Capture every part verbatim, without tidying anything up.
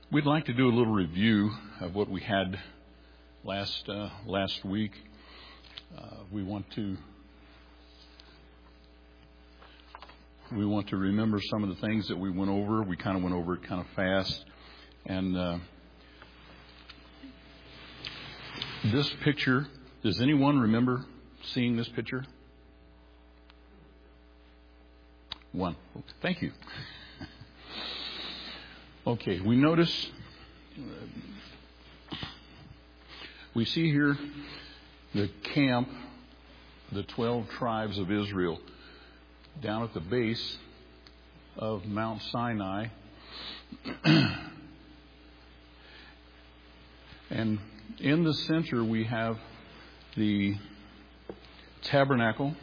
We'd like to do a little review of what we had last uh, last week. Uh, we want to we want to remember some of the things that we went over. We kind of went over it kind of fast, and uh, this picture. Does anyone remember seeing this picture? One. Thank you. Okay, we notice, uh, we see here the camp, the twelve tribes of Israel, down at the base of Mount Sinai. And in the center we have the tabernacle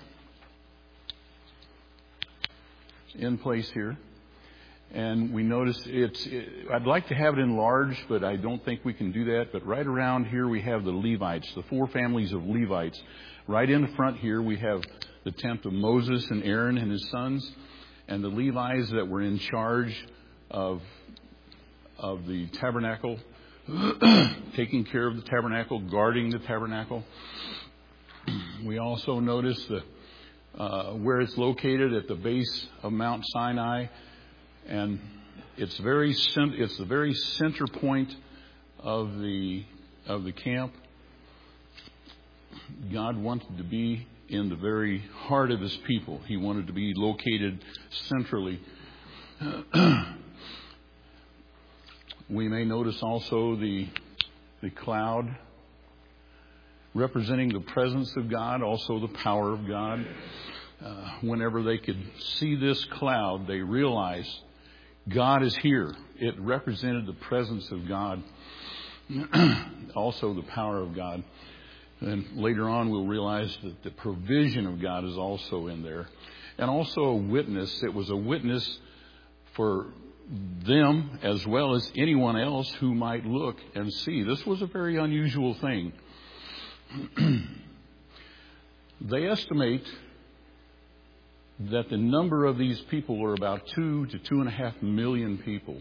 in place here. And we notice it's, it, I'd like to have it enlarged, but I don't think we can do that. But right around here we have the Levites, the four families of Levites. Right in the front here we have the tent of Moses and Aaron and his sons, and the Levites that were in charge of, of the tabernacle, taking care of the tabernacle, guarding the tabernacle. We also notice the, uh, where it's located at the base of Mount Sinai. And it's very it's the very center point of the of the camp. God wanted to be in the very heart of His people. He wanted to be located centrally. We may notice also the the cloud representing the presence of God, also the power of God. Uh, whenever they could see this cloud, they realized God is here. It represented the presence of God, also the power of God. And later on we'll realize that the provision of God is also in there. And also a witness. It was a witness for them as well as anyone else who might look and see. This was a very unusual thing. They estimate that the number of these people were about two to two and a half million people.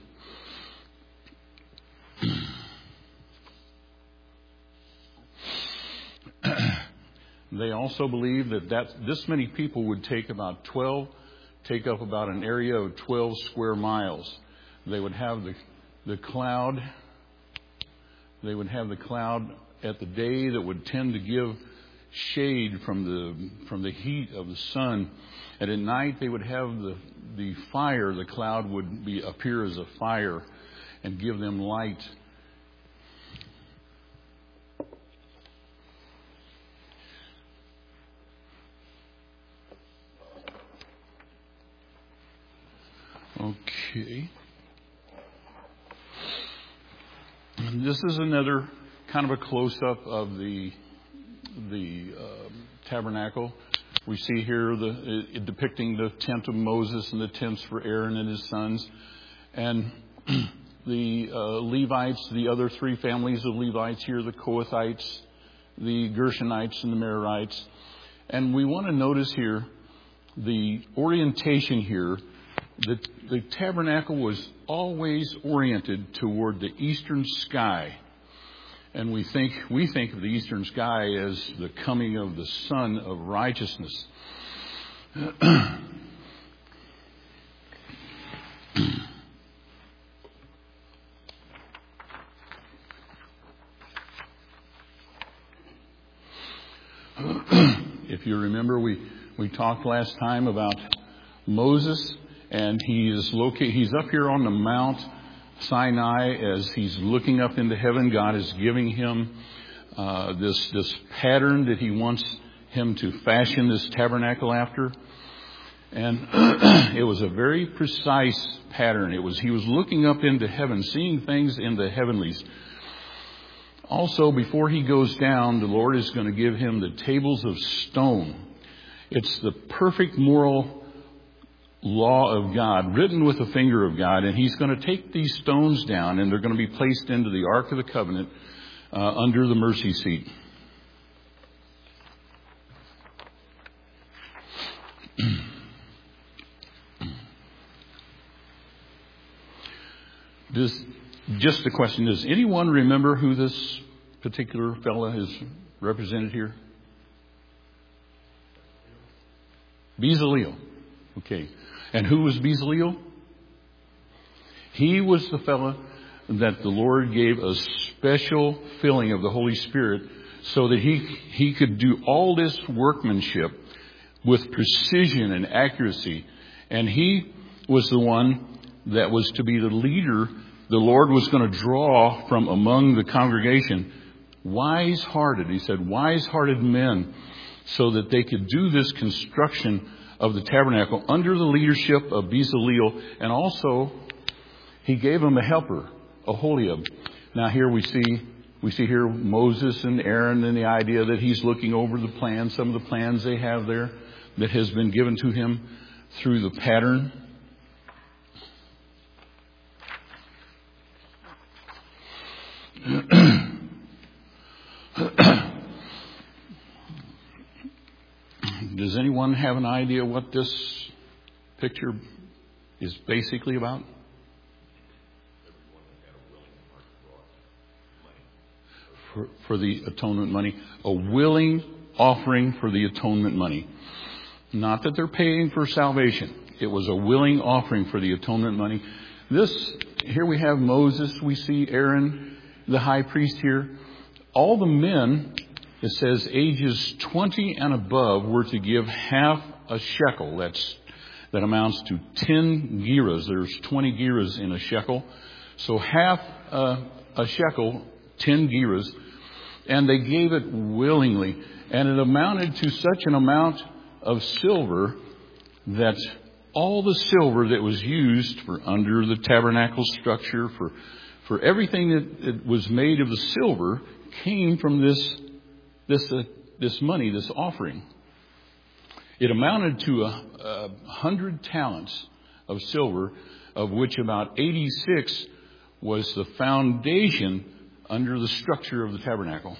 They also believe that, that this many people would take about twelve, take up about an area of twelve square miles. They would have the the cloud. They would have the cloud at the day that would tend to give shade from the from the heat of the sun. And at night they would have the the fire, the cloud would be appear as a fire and give them light. Okay. And this is another kind of a close-up of the the uh, tabernacle. We see here the it, depicting the tent of Moses and the tents for Aaron and his sons, and the uh, Levites, the other three families of Levites here, the Kohathites, the Gershonites, and the Merarites. And we want to notice here the orientation here. The, the tabernacle was always oriented toward the eastern sky. And we think we think of the eastern sky as the coming of the Son of Righteousness. If you remember, we, we talked last time about Moses, and he is located. He's up here on the Mount Sinai as he's looking up into heaven. God is giving him uh, this this pattern that he wants him to fashion this tabernacle after, and it was a very precise pattern. It was he was looking up into heaven, seeing things in the heavenlies. Also, before he goes down, the Lord is going to give him the tables of stone. It's the perfect moral law of God, written with the finger of God, and he's going to take these stones down, and they're going to be placed into the Ark of the Covenant uh, under the mercy seat. Does just a question. Does anyone remember who this particular fella is represented here? Bezaleel. Okay. And who was Bezaleel? He was the fella that the Lord gave a special filling of the Holy Spirit so that he, he could do all this workmanship with precision and accuracy. And he was the one that was to be the leader. The Lord was going to draw from among the congregation wise-hearted, he said, wise-hearted men, so that they could do this construction of the tabernacle under the leadership of Bezaleel. And also, he gave them a helper, Aholiab. Now here we see, we see here Moses and Aaron, and the idea that he's looking over the plans, some of the plans they have there that has been given to him through the pattern. Does anyone have an idea what this picture is basically about? For, for the atonement money. A willing offering for the atonement money. Not that they're paying for salvation. It was a willing offering for the atonement money. This, here we have Moses. We see Aaron, the high priest here. All the men, it says ages twenty and above, were to give half a shekel. That's, that amounts to ten gerahs. There's twenty gerahs in a shekel. So half uh, a shekel, ten gerahs. And they gave it willingly. And it amounted to such an amount of silver that all the silver that was used for under the tabernacle structure, for, for everything that, that was made of the silver, came from this, this, uh, this money, this offering. It amounted to a, a hundred talents of silver, of which about eighty-six was the foundation under the structure of the tabernacle.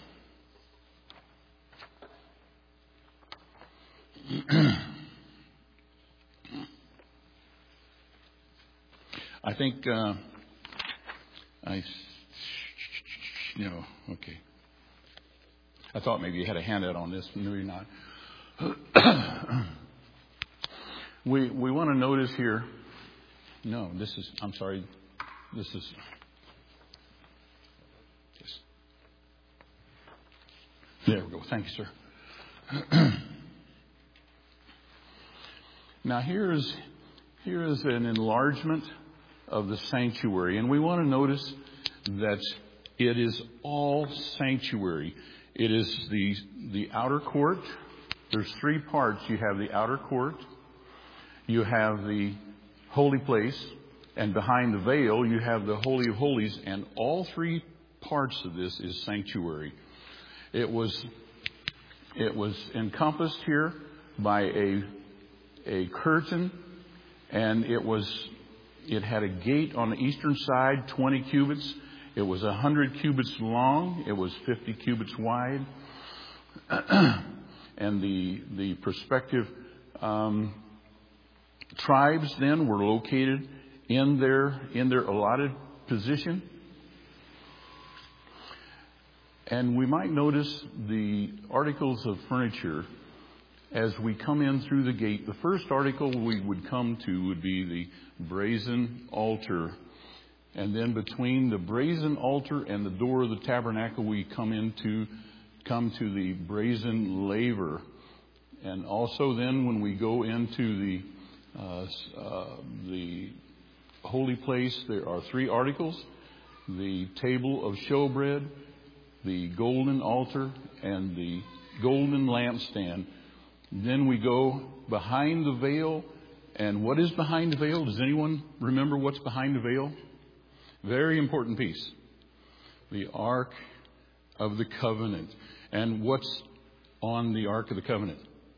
I think, uh, I, no, okay. I thought maybe you had a handout on this. No, you're not. we, we want to notice here, no, this is, I'm sorry, this is, yes. There we go. Thank you, sir. Now here is, here is an enlargement of the sanctuary. And we want to notice that it is all sanctuary. It is the, the outer court. There's three parts. You have the outer court. You have the holy place. And behind the veil, you have the Holy of Holies. And all three parts of this is sanctuary. It was, it was encompassed here by a a curtain, and it was it had a gate on the eastern side, twenty cubits. It was one hundred cubits long. It was fifty cubits wide. And the the prospective um, tribes then were located in their in their allotted position. And we might notice the articles of furniture as we come in through the gate. The first article we would come to would be the brazen altar. And then between the brazen altar and the door of the tabernacle, we come into, come to the brazen laver. And also then when we go into the, uh, uh, the holy place, there are three articles: the table of showbread, the golden altar, and the golden lampstand. Then we go behind the veil. And what is behind the veil? Does anyone remember what's behind the veil? Very important piece. The Ark of the Covenant. And what's on the Ark of the Covenant?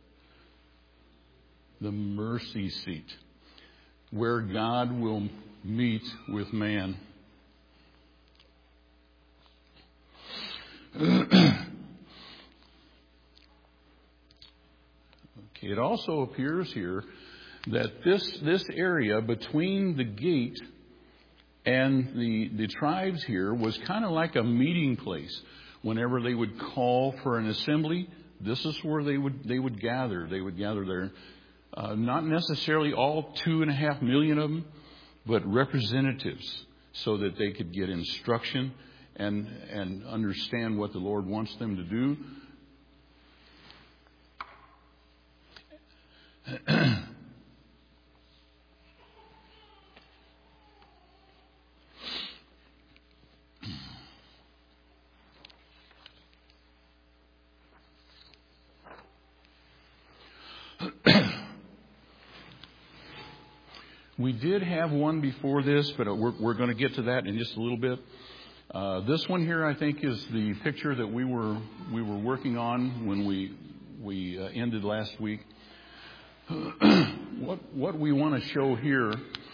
The mercy seat, where God will meet with man. It also appears here that this, this area between the gate And the, the tribes here was kind of like a meeting place. Whenever they would call for an assembly, this is where they would they would gather. They would gather there. Uh, not necessarily all two and a half million of them, but representatives, so that they could get instruction and and understand what the Lord wants them to do. We did have one before this, but we're, we're going to get to that in just a little bit. Uh, this one here, I think, is the picture that we were we were working on when we we uh, ended last week. what what we want to show here,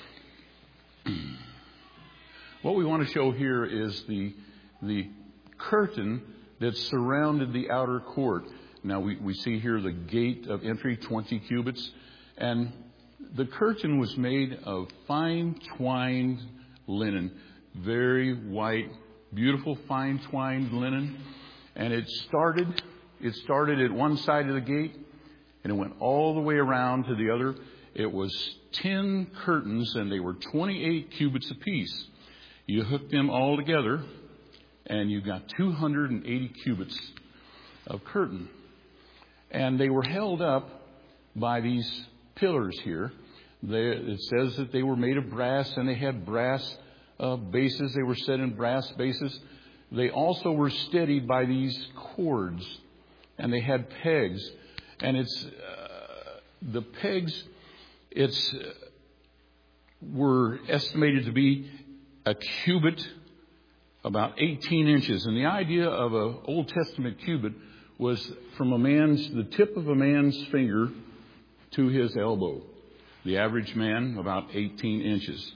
what we want to show here is the the curtain that surrounded the outer court. Now we, we see here the gate of entry, twenty cubits, and the curtain was made of fine twined linen, very white, beautiful fine twined linen. And it started, it started at one side of the gate, and it went all the way around to the other. It was ten curtains, and they were twenty-eight cubits apiece. You hooked them all together, and you got two hundred eighty cubits of curtain. And they were held up by these pillars here. They, it says that they were made of brass, and they had brass uh, bases. They were set in brass bases. They also were steadied by these cords, and they had pegs. And it's uh, the pegs. It's uh, were estimated to be a cubit, about eighteen inches. And the idea of an Old Testament cubit was from a man's the tip of a man's finger to his elbow. The average man, about eighteen inches.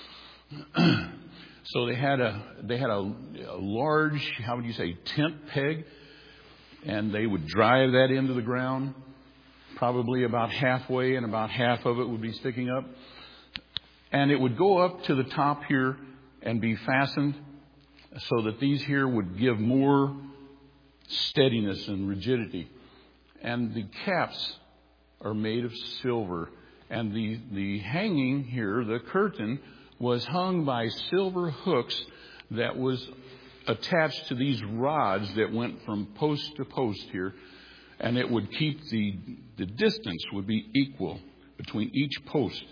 So they had a they had a, a large, how would you say, tent peg, and they would drive that into the ground, probably about halfway, and about half of it would be sticking up. And it would go up to the top here and be fastened so that these here would give more steadiness and rigidity. And the caps are made of silver. And the, the hanging here, the curtain, was hung by silver hooks that was attached to these rods that went from post to post here. And it would keep the, the distance would be equal between each post.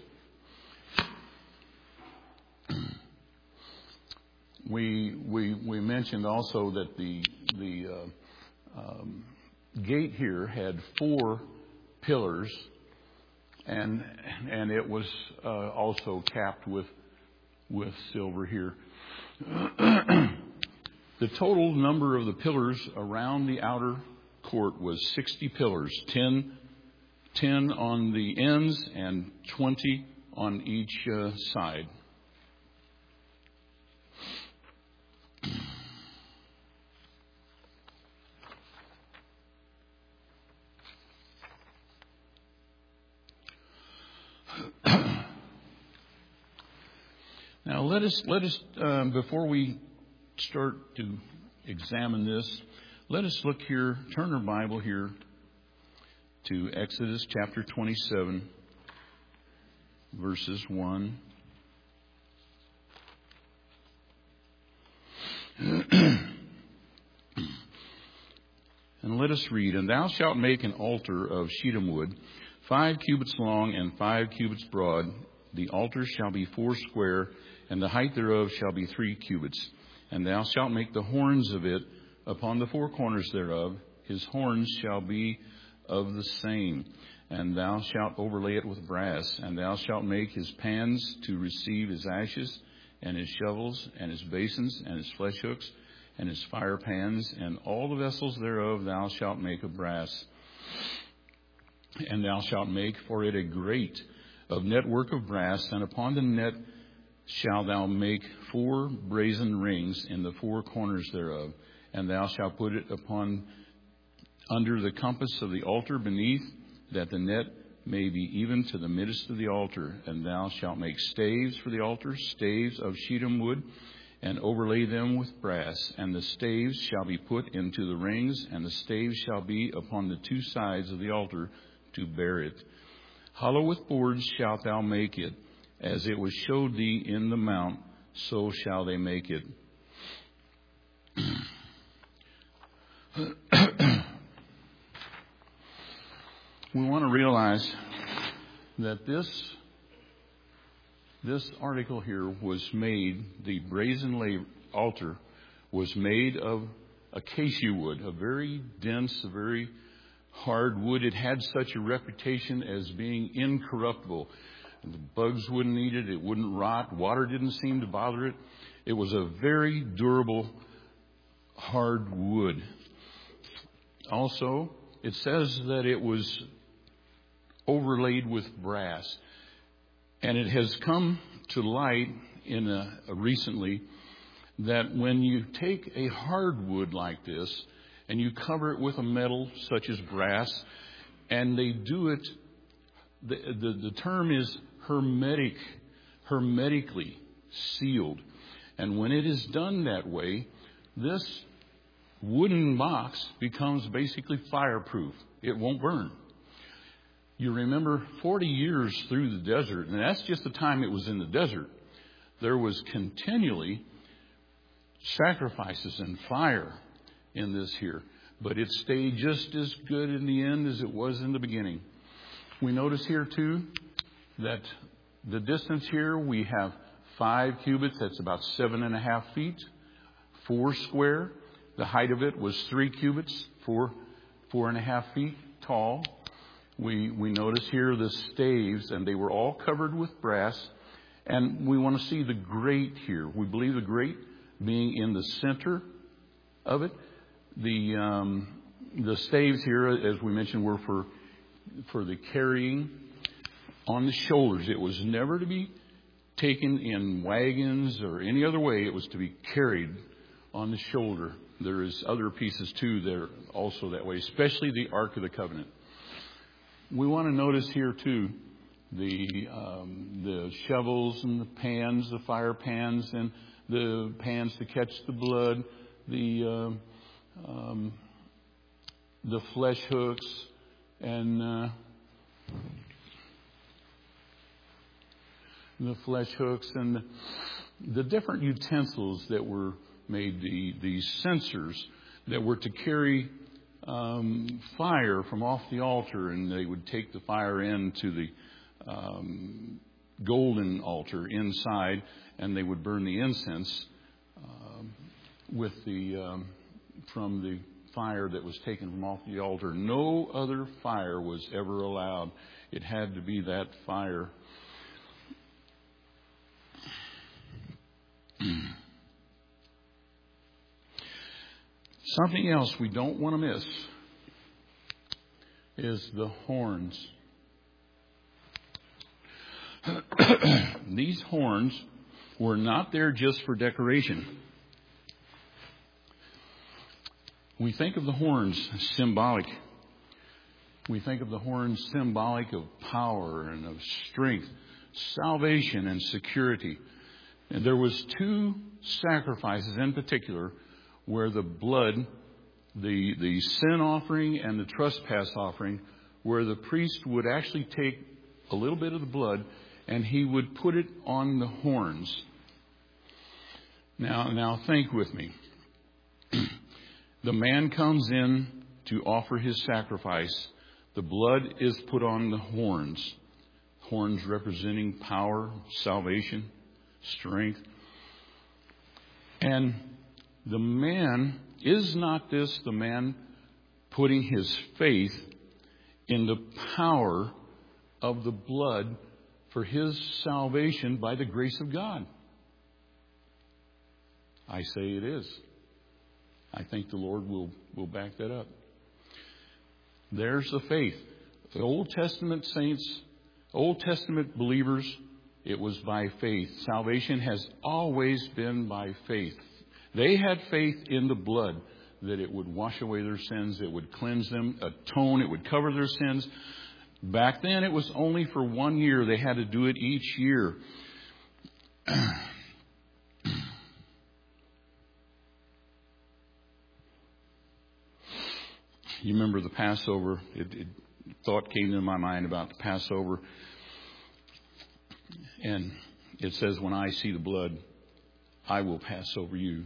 We, we, we mentioned also that the, the uh, um, gate here had four pillars. And and it was uh, also capped with with silver here. The total number of the pillars around the outer court was sixty pillars, ten, ten on the ends and twenty on each uh, side. Now let us let us um, before we start to examine this, let us look here. Turn our Bible here to Exodus chapter twenty-seven, verses one. And let us read. And thou shalt make an altar of shittim wood, five cubits long and five cubits broad. The altar shall be four square, and the height thereof shall be three cubits. And thou shalt make the horns of it upon the four corners thereof. His horns shall be of the same. And thou shalt overlay it with brass. And thou shalt make his pans to receive his ashes, and his shovels, and his basins, and his flesh hooks, and his fire pans, and all the vessels thereof thou shalt make of brass. And thou shalt make for it a grate of network of brass, and upon the net shalt thou make four brazen rings in the four corners thereof. And thou shalt put it upon under the compass of the altar beneath, that the net may be even to the midst of the altar. And thou shalt make staves for the altar, staves of shittim wood, and overlay them with brass. And the staves shall be put into the rings, and the staves shall be upon the two sides of the altar to bear it. Hollow with boards shalt thou make it, as it was showed thee in the mount, so shall they make it. We want to realize that this this article here was made, the brazen altar was made of acacia wood, a very dense, a very hard wood. It had such a reputation as being incorruptible. The bugs wouldn't eat it. It wouldn't rot. Water didn't seem to bother it. It was a very durable, hard wood. Also, it says that it was overlaid with brass. And it has come to light in a, a recently that when you take a hardwood like this and you cover it with a metal such as brass, and they do it, the, the, the term is hermetic, hermetically sealed. And when it is done that way, this wooden box becomes basically fireproof. It won't burn. You remember forty years through the desert, and that's just the time it was in the desert. There was continually sacrifices and fire in this here. But it stayed just as good in the end as it was in the beginning. We notice here too that the distance here, we have five cubits. That's about seven and a half feet. Four square. The height of it was three cubits, four, four and a half feet tall. We we notice here the staves, and they were all covered with brass. And we want to see the grate here. We believe the grate being in the center of it. The um, the staves here, as we mentioned, were for for the carrying on the shoulders. It was never to be taken in wagons or any other way. It was to be carried on the shoulder. There is other pieces too that are also that way, especially the Ark of the Covenant. We want to notice here too the um, the shovels and the pans, the fire pans, and the pans to catch the blood, the uh, um, the flesh hooks, and uh, the flesh hooks, and the, the different utensils that were made, the the censers that were to carry Um, fire from off the altar, and they would take the fire into the um, golden altar inside, and they would burn the incense um, with the um, from the fire that was taken from off the altar. No other fire was ever allowed. It had to be that fire. Something else we don't want to miss is the horns. These horns were not there just for decoration. We think of the horns symbolic. We think of the horns symbolic of power and of strength, salvation and security. And there was two sacrifices in particular where the blood, the, the sin offering and the trespass offering, where the priest would actually take a little bit of the blood and he would put it on the horns. Now, now think with me. The man comes in to offer his sacrifice. The blood is put on the horns. Horns representing power, salvation, strength. And the man, is not this the man putting his faith in the power of the blood for his salvation by the grace of God? I say it is. I think the Lord will, will back that up. There's the faith. The Old Testament saints, Old Testament believers, it was by faith. Salvation has always been by faith. They had faith in the blood, that it would wash away their sins, it would cleanse them, atone, it would cover their sins. Back then, it was only for one year. They had to do it each year. You remember the Passover? It, it, thought came to my mind about the Passover. And it says, when I see the blood, I will pass over you.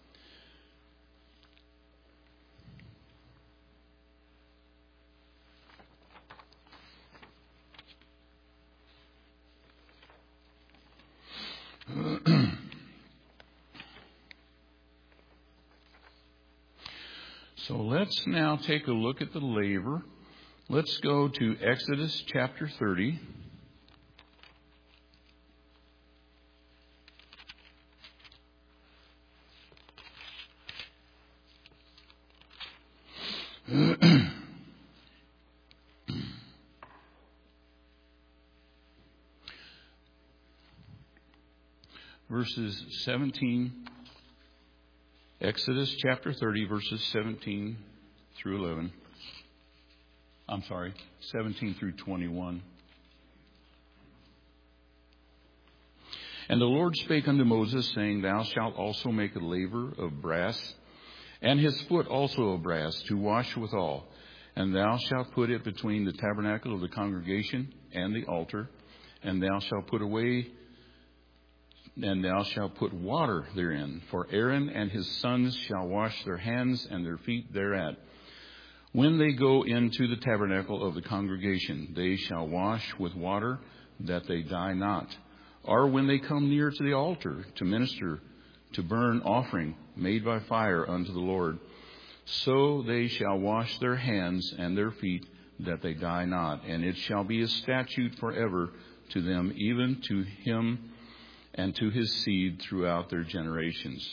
So let's now take a look at the laver. Let's go to Exodus chapter thirty. Verses seventeen, Exodus chapter thirty, verses seventeen through eleven. I'm sorry, seventeen through twenty-one. And the Lord spake unto Moses, saying, Thou shalt also make a laver of brass, and his foot also of brass, to wash withal. And thou shalt put it between the tabernacle of the congregation and the altar, and thou shalt put away And thou shalt put water therein, for Aaron and his sons shall wash their hands and their feet thereat. When they go into the tabernacle of the congregation, they shall wash with water, that they die not. Or when they come near to the altar to minister, to burn offering made by fire unto the Lord, so they shall wash their hands and their feet, that they die not. And it shall be a statute forever to them, even to him and to his seed throughout their generations.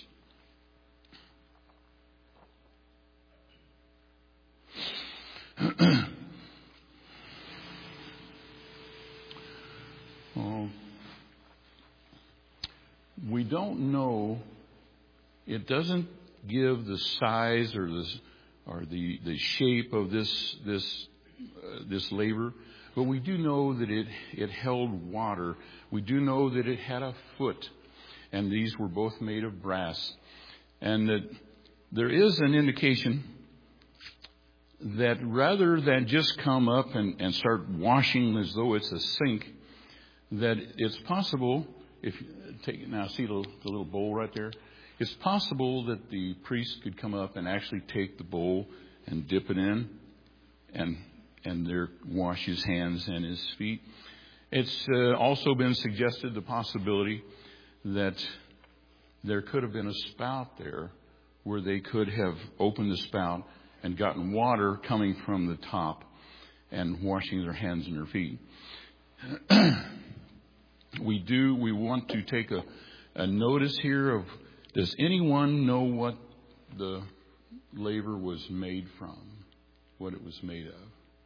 Well, we don't know. It doesn't give the size or the or the, the shape of this this uh, this laver. But we do know that it, it held water. We do know that it had a foot. And these were both made of brass. And that there is an indication that rather than just come up and, and start washing as though it's a sink, that it's possible, if you take now see the, the little bowl right there, it's possible that the priest could come up and actually take the bowl and dip it in and and there wash his hands and his feet. It's uh, also been suggested the possibility that there could have been a spout there where they could have opened the spout and gotten water coming from the top and washing their hands and their feet. we do, we want to take a, a notice here of, does anyone know what the laver was made from? What it was made of?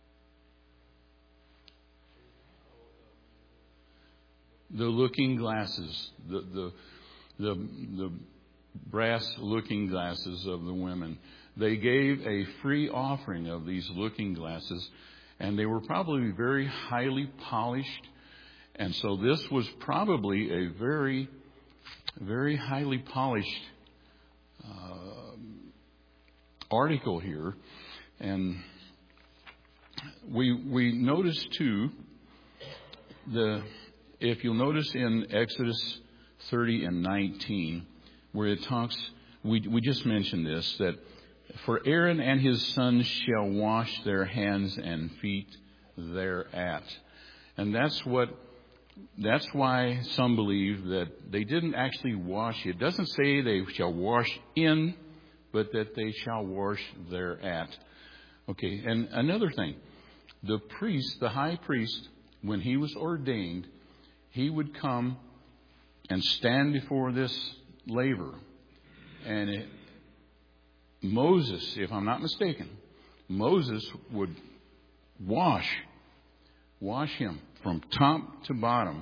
The looking glasses, the, the the the brass looking glasses of the women. They gave a free offering of these looking glasses, and they were probably very highly polished. And so this was probably a very, very highly polished uh, article here. And we we notice too the. If you'll notice in Exodus thirty and nineteen, where it talks, we, we just mentioned this, that for Aaron and his sons shall wash their hands and feet thereat. And that's what, that's why some believe that they didn't actually wash. It doesn't say they shall wash in, but that they shall wash thereat. Okay, and another thing, the priest, the high priest, when he was ordained, he would come and stand before this laver. And it, Moses, if I'm not mistaken, Moses would wash, wash him from top to bottom.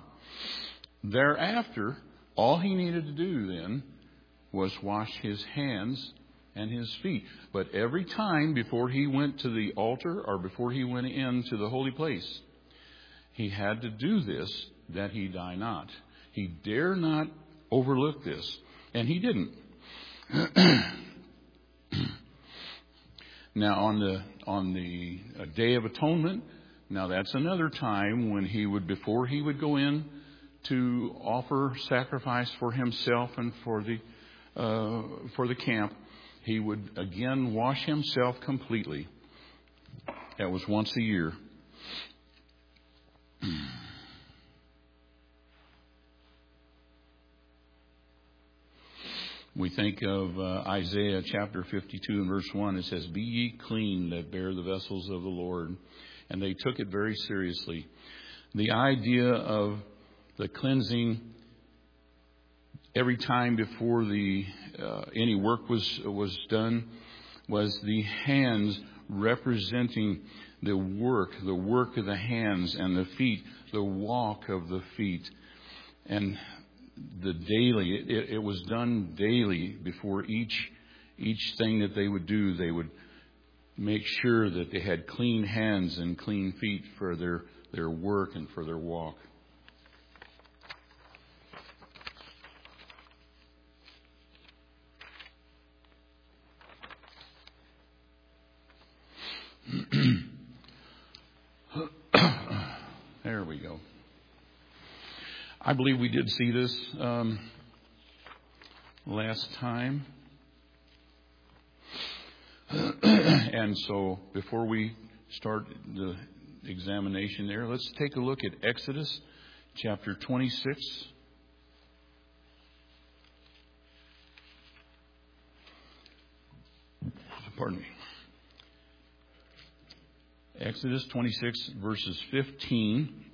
Thereafter, all he needed to do then was wash his hands and his feet. But every time before he went to the altar or before he went into the holy place, he had to do this, that he die not. He dare not overlook this. And he didn't. Now, on the on the Day of Atonement, now that's another time when he would, before he would go in to offer sacrifice for himself and for the uh, for the camp, he would again wash himself completely. That was once a year. We think of uh, Isaiah chapter fifty-two and verse one. It says, "Be ye clean that bear the vessels of the Lord." And they took it very seriously. The idea of the cleansing every time before the uh, any work was was done was the hands representing the work, the work of the hands, and the feet, the walk of the feet. And the daily, it, it was done daily before each each thing that they would do. They would make sure that they had clean hands and clean feet for their, their work and for their walk. There we go. I believe we did see this um, last time. And so before we start the examination there, let's take a look at Exodus chapter twenty-six. Pardon me. Exodus twenty-six, verses fifteen.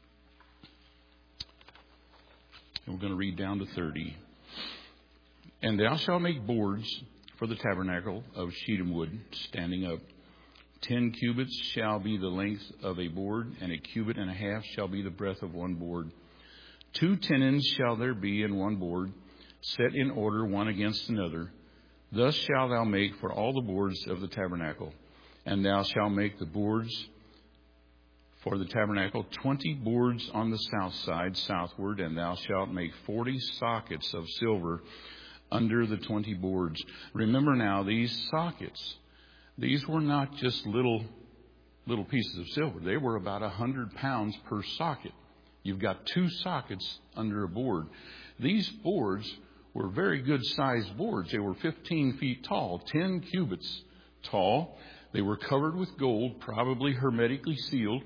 And we're going to read down to thirty. "And thou shalt make boards for the tabernacle of shittim wood, standing up. Ten cubits shall be the length of a board, and a cubit and a half shall be the breadth of one board. Two tenons shall there be in one board, set in order one against another. Thus shalt thou make for all the boards of the tabernacle. And thou shalt make the boards for the tabernacle, twenty boards on the south side, southward, and thou shalt make forty sockets of silver under the twenty boards." Remember now, these sockets, these were not just little little pieces of silver. They were about a hundred pounds per socket. You've got two sockets under a board. These boards were very good sized boards. They were fifteen feet tall, ten cubits tall. They were covered with gold, probably hermetically sealed.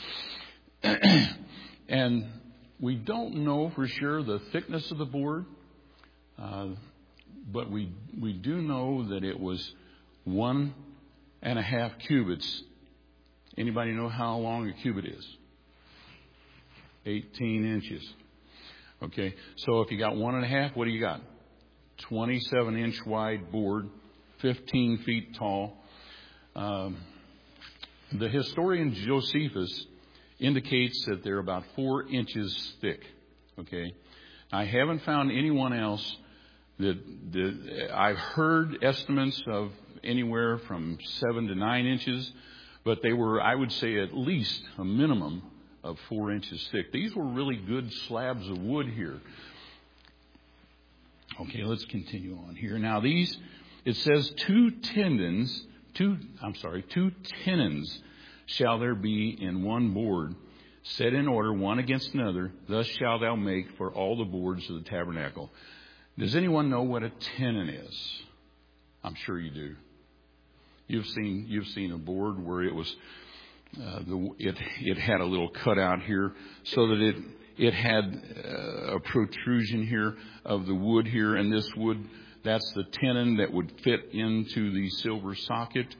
And we don't know for sure the thickness of the board, uh, but we we do know that it was one and a half cubits. Anybody know how long a cubit is? eighteen inches. Okay, so if you got one and a half, what do you got? twenty-seven inch wide board, fifteen feet tall. Um, the historian Josephus indicates that they're about four inches thick. Okay, I haven't found anyone else that, that I've heard estimates of anywhere from seven to nine inches, but they were, I would say, at least a minimum of four inches thick. These were really good slabs of wood here. Okay, let's continue on here. Now these, it says two tendons, two, I'm sorry, two tenons shall there be in one board, set in order one against another. Thus shalt thou make for all the boards of the tabernacle. Does anyone know what a tenon is? I'm sure you do. You've seen you've seen a board where it was uh, the it it had a little cutout here so that it it had uh, a protrusion here of the wood here, and this wood, that's the tenon that would fit into the silver socket.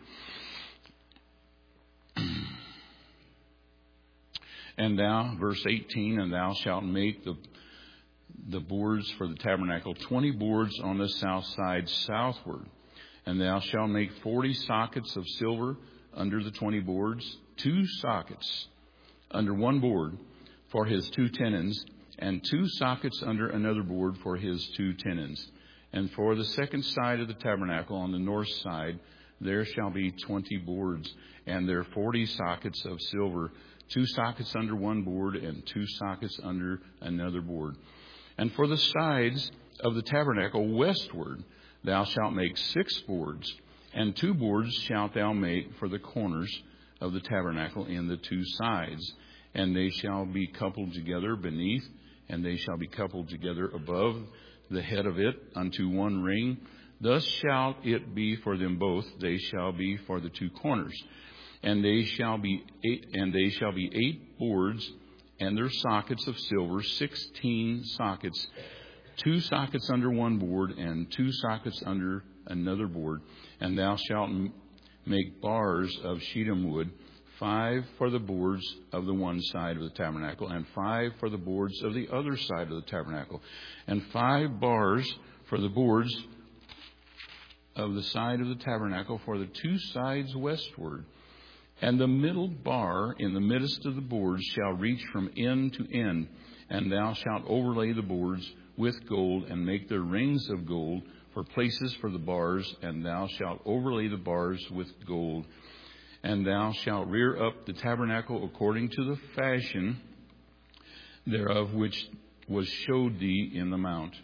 And thou, verse eighteen, and thou shalt make the the boards for the tabernacle, twenty boards on the south side southward. And thou shalt make forty sockets of silver under the twenty boards, two sockets under one board for his two tenons, and two sockets under another board for his two tenons. And for the second side of the tabernacle on the north side, there shall be twenty boards, and there forty sockets of silver, two sockets under one board, and two sockets under another board. And for the sides of the tabernacle westward, thou shalt make six boards, and two boards shalt thou make for the corners of the tabernacle in the two sides. And they shall be coupled together beneath, and they shall be coupled together above the head of it unto one ring. Thus shall it be for them both. They shall be for the two corners. And they shall be eight, and they shall be eight boards, and their sockets of silver, sixteen sockets, two sockets under one board, and two sockets under another board. And thou shalt make bars of shittim wood, five for the boards of the one side of the tabernacle, and five for the boards of the other side of the tabernacle, and five bars for the boards of the side of the tabernacle for the two sides westward. And the middle bar in the midst of the boards shall reach from end to end, and thou shalt overlay the boards with gold, and make their rings of gold for places for the bars, and thou shalt overlay the bars with gold. And thou shalt rear up the tabernacle according to the fashion thereof which was showed thee in the mount.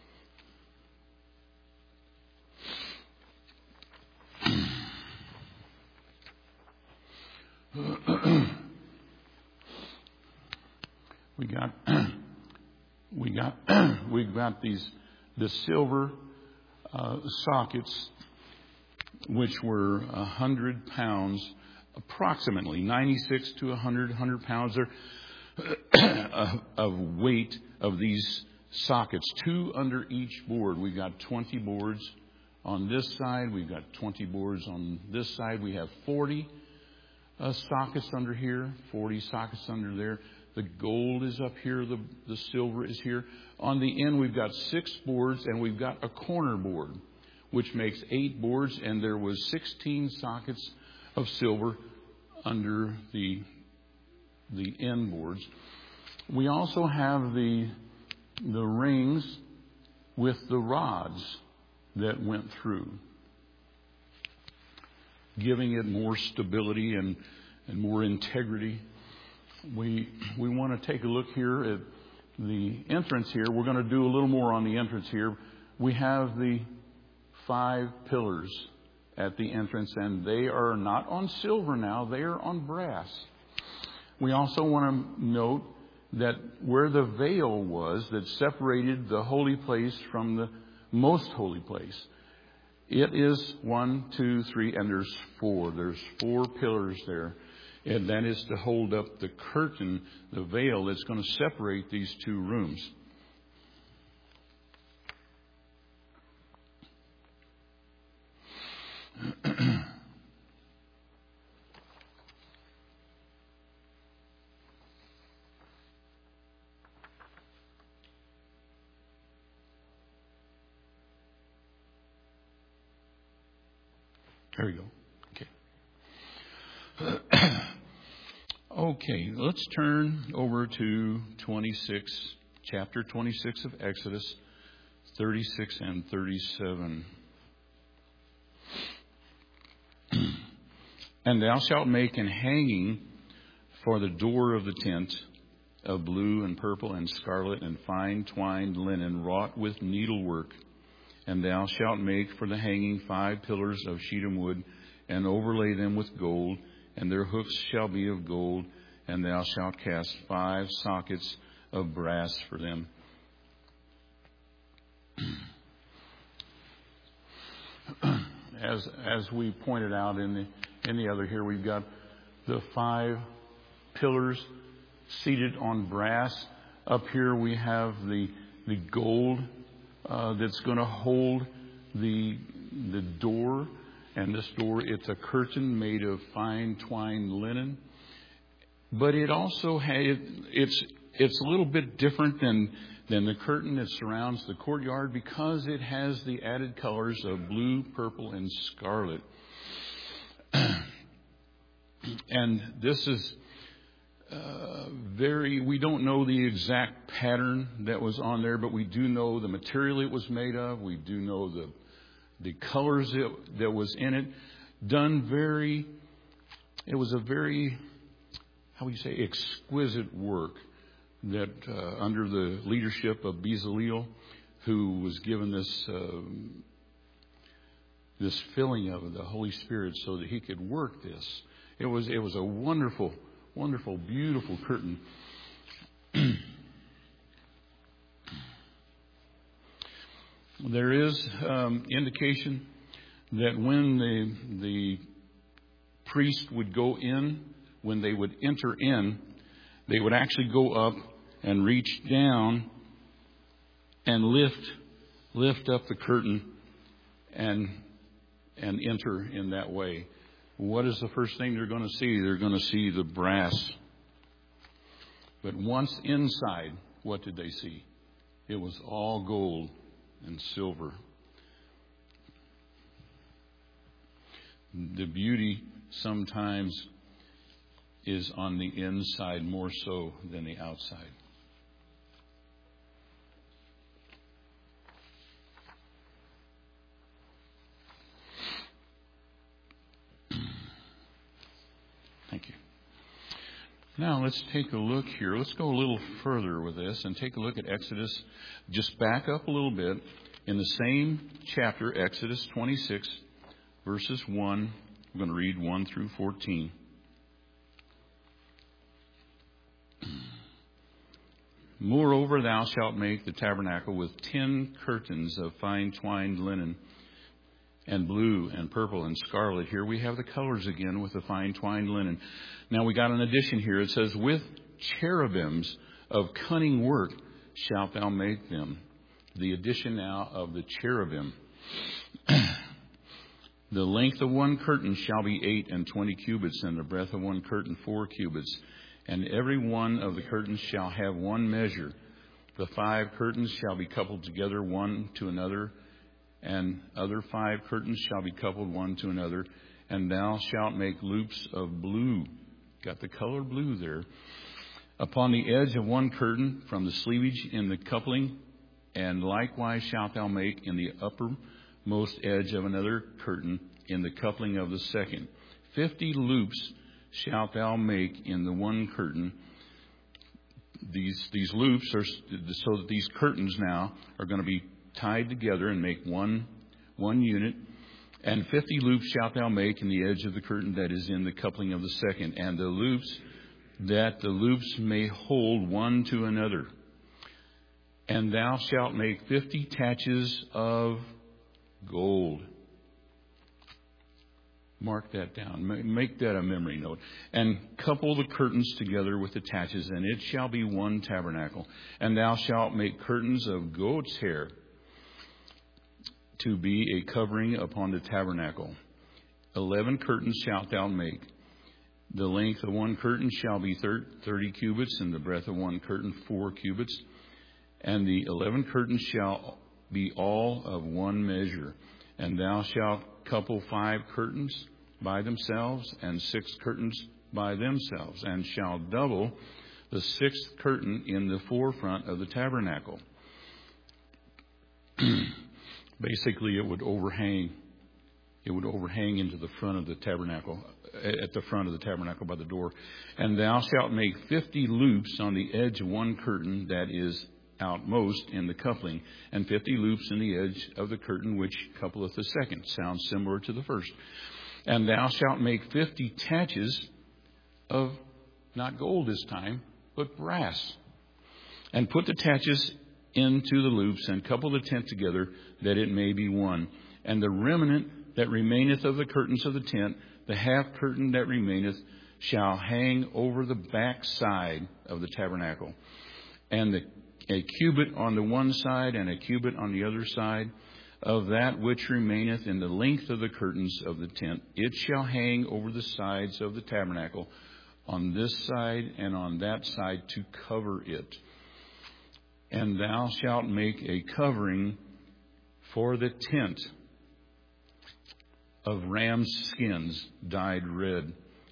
we got we got we got these the silver uh, sockets, which were a hundred pounds, approximately ninety-six to a hundred hundred pounds of, of weight of these sockets, two under each board. We've got twenty boards on this side. We've got twenty boards on this side. We have forty uh, sockets under here, forty sockets under there. The gold is up here. The, the silver is here. On the end, we've got six boards, and we've got a corner board, which makes eight boards, and there was sixteen sockets of silver under the the end boards. We also have the the rings with the rods that went through, giving it more stability and, and more integrity. We we want to take a look here at the entrance here. We're going to do a little more on the entrance here. We have the five pillars at the entrance, and they are not on silver now, they are on brass. We also want to note that where the veil was that separated the holy place from the most holy place, it is one, two, three, and there's four. There's four pillars there. And that is to hold up the curtain, the veil that's going to separate these two rooms. There we go. Okay. Okay, let's turn over to twenty-six, chapter twenty-six of Exodus, thirty-six and thirty-seven. And thou shalt make an hanging for the door of the tent of blue and purple and scarlet and fine twined linen wrought with needlework. And thou shalt make for the hanging five pillars of shittim wood, and overlay them with gold, and their hooks shall be of gold, and thou shalt cast five sockets of brass for them. As as we pointed out in the in the other here, we've got the five pillars seated on brass. Up here we have the the gold uh, that's going to hold the the door. And this door, it's a curtain made of fine twined linen. But it also has, it's it's a little bit different than, than the curtain that surrounds the courtyard, because it has the added colors of blue, purple, and scarlet. And this is uh, very, we don't know the exact pattern that was on there, but we do know the material it was made of. We do know the the colors that, that was in it. Done very, it was a very, how would you say, exquisite work that uh, under the leadership of Bezaleel, who was given this uh, this filling of the Holy Spirit so that he could work this. It was it was a wonderful, wonderful, beautiful curtain. There is um, indication that when the the priest would go in, when they would enter in, they would actually go up and reach down and lift lift up the curtain and and enter in that way. What is the first thing they're going to see? They're going to see the brass. But once inside, what did they see? It was all gold and silver. The beauty sometimes is on the inside more so than the outside. Thank you. Now let's take a look here. Let's go a little further with this and take a look at Exodus. Just back up a little bit. In the same chapter, Exodus twenty-six, verses one. I'm going to read one through fourteen. Moreover, thou shalt make the tabernacle with ten curtains of fine twined linen, and blue and purple and scarlet. Here we have the colors again with the fine twined linen. Now we got an addition here. It says, with cherubims of cunning work shalt thou make them. The addition now of the cherubim. The length of one curtain shall be eight and twenty cubits, and the breadth of one curtain four cubits. And every one of the curtains shall have one measure. The five curtains shall be coupled together one to another, and other five curtains shall be coupled one to another. And thou shalt make loops of blue. Got the color blue there. Upon the edge of one curtain from the sleevage in the coupling. And likewise shalt thou make in the uppermost edge of another curtain in the coupling of the second. Fifty loops shalt thou make in the one curtain. These these loops are so that these curtains now are going to be tied together and make one one unit. And fifty loops shalt thou make in the edge of the curtain that is in the coupling of the second, and the loops that the loops may hold one to another. And thou shalt make fifty taches of gold. Mark that down. Make that a memory note. And couple the curtains together with the taches, and it shall be one tabernacle. And thou shalt make curtains of goat's hair to be a covering upon the tabernacle. Eleven curtains shalt thou make. The length of one curtain shall be thirty cubits, and the breadth of one curtain four cubits. And the eleven curtains shall be all of one measure. And thou shalt couple five curtains by themselves, and six curtains by themselves, and shalt double the sixth curtain in the forefront of the tabernacle. Basically, it would overhang. It would overhang into the front of the tabernacle, at the front of the tabernacle by the door. And thou shalt make fifty loops on the edge of one curtain that is outmost in the coupling, and fifty loops in the edge of the curtain which coupleth the second. Sounds similar to the first. And thou shalt make fifty taches of, not gold this time, but brass. And put the taches into the loops, and couple the tent together, that it may be one. And the remnant that remaineth of the curtains of the tent, the half curtain that remaineth, shall hang over the back side of the tabernacle. And the a cubit on the one side and a cubit on the other side of that which remaineth in the length of the curtains of the tent. It shall hang over the sides of the tabernacle on this side and on that side to cover it. And thou shalt make a covering for the tent of ram's skins dyed red.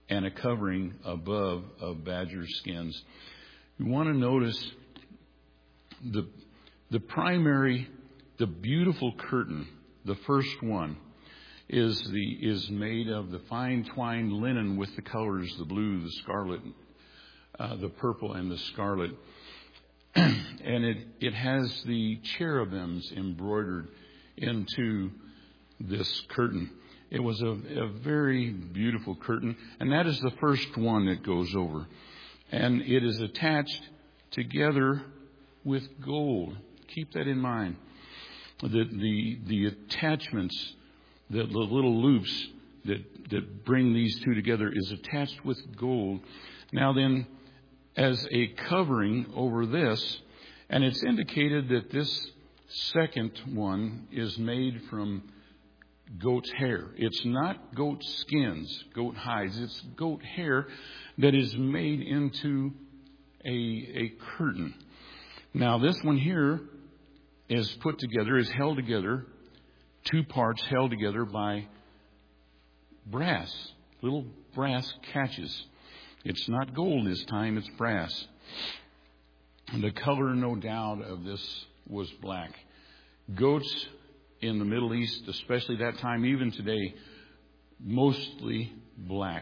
and a covering above of badger skins. You want to notice the the primary, the beautiful curtain, the first one, is the is made of the fine twined linen with the colors, the blue, the scarlet, uh, the purple, and the scarlet. And it, it has the cherubims embroidered into this curtain. It was a, a very beautiful curtain, and that is the first one that goes over. And it is attached together with gold. Keep that in mind. The, the, the attachments, the, the little loops that, that bring these two together is attached with gold. Now then, as a covering over this, and it's indicated that this second one is made from goat's hair. It's not goat skins, goat hides. It's goat hair that is made into a, a curtain. Now this one here is put together, is held together, two parts held together by brass, little brass catches. It's not gold this time, it's brass. And the color, no doubt, of this was black. Goats in the Middle East, especially that time, even today, mostly black.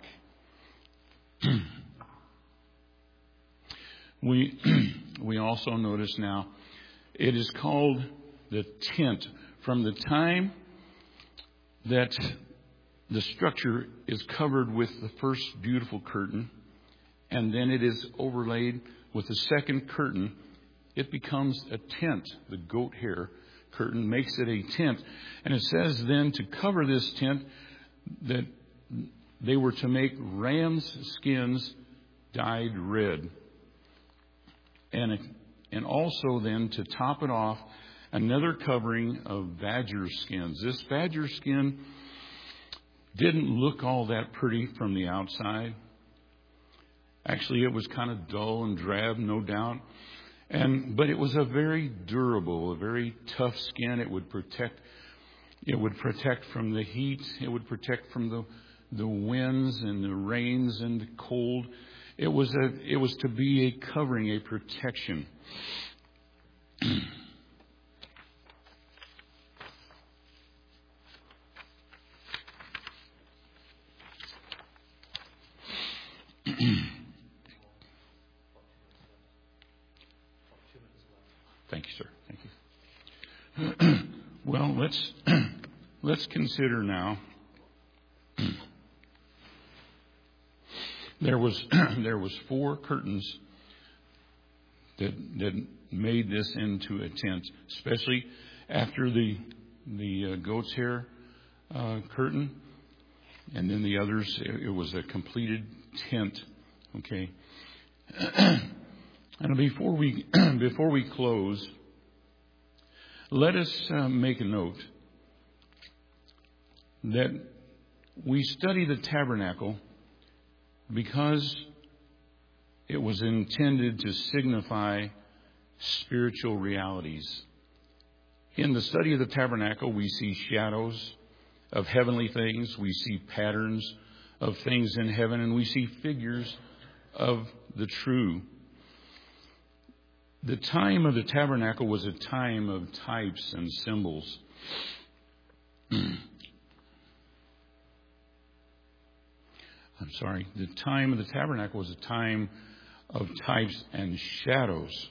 we we also notice now, it is called the tent. From the time that the structure is covered with the first beautiful curtain, and then it is overlaid with the second curtain, it becomes a tent. The goat hair curtain makes it a tent. And it says then to cover this tent that they were to make ram's skins dyed red. And, and also then to top it off, another covering of badger skins. This badger skin didn't look all that pretty from the outside. Actually, it was kind of dull and drab, no doubt. And but it was a very durable, a very tough skin. It would protect. It would protect from the heat. It would protect from the the winds and the rains and the cold. It was a. It was to be a covering, a protection. Thank you, sir. Thank you. Well, let's let's consider now. There was there was four curtains that that made this into a tent, especially after the the uh, goat's hair uh, curtain, and then the others. It, it was a completed tent. Okay. And before we before we close, let us uh, make a note that we study the tabernacle because it was intended to signify spiritual realities. In the study of the tabernacle, we see shadows of heavenly things, we see patterns of things in heaven, and we see figures of the true. The time of the tabernacle was a time of types and symbols. I'm sorry. The time of the tabernacle was a time of types and shadows.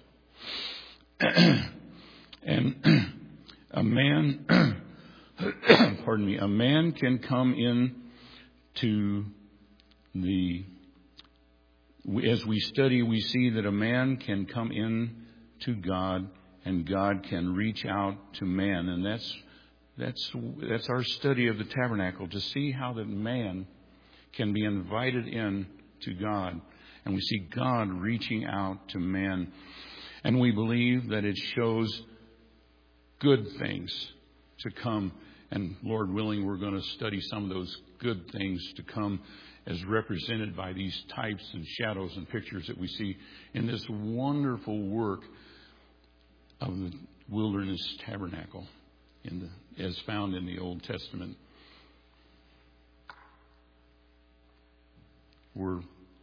And a man, pardon me, a man can come in to the, as we study, we see that a man can come in to God and God can reach out to man. And that's, that's, that's our study of the tabernacle, to see how that man can be invited in to God. And we see God reaching out to man. And we believe that it shows good things to come. And Lord willing, we're going to study some of those good things to come as represented by these types and shadows and pictures that we see in this wonderful work of the wilderness tabernacle in the, as found in the Old Testament. We're